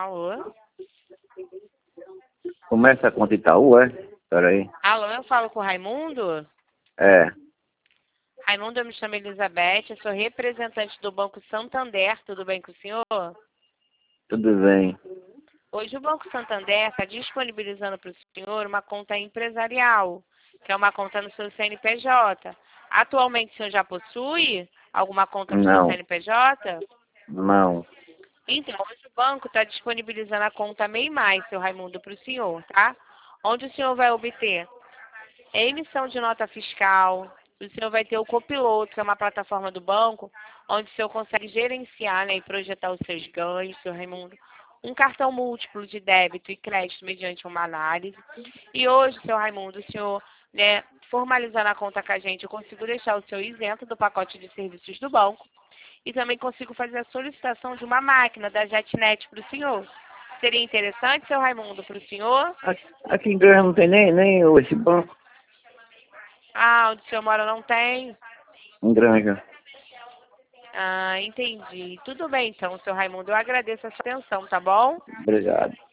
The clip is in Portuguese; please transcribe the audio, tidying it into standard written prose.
Alô? Começa a conta Itaú, é? Peraí. Alô, eu falo com o Raimundo? É, Raimundo, eu me chamo Elizabeth, eu sou representante do Banco Santander, tudo bem com o senhor? tudo bem. Hoje o Banco Santander está disponibilizando para o senhor uma conta empresarial, que é uma conta no seu CNPJ. Atualmente o senhor já possui alguma conta no seu Não, CNPJ? não. Então, hoje o banco está disponibilizando a conta MEI Mais, seu Raimundo, para o senhor, tá? Onde o senhor vai obter emissão de nota fiscal, o senhor vai ter o Copiloto, que é uma plataforma do banco, onde o senhor consegue gerenciar, né, e projetar os seus ganhos, seu Raimundo. Um cartão múltiplo de débito e crédito mediante uma análise. E hoje, seu Raimundo, o senhor, né, formalizando a conta com a gente, eu consigo deixar o senhor isento do pacote de serviços do banco. E também consigo fazer a solicitação de uma máquina da JetNet para o senhor. Seria interessante, seu Raimundo, para o senhor? Aqui em Granja não tem nem esse banco. Ah, onde o senhor mora não tem? Em Granja. Ah, entendi. Tudo bem então, seu Raimundo. Eu agradeço a sua atenção, tá bom? Obrigado.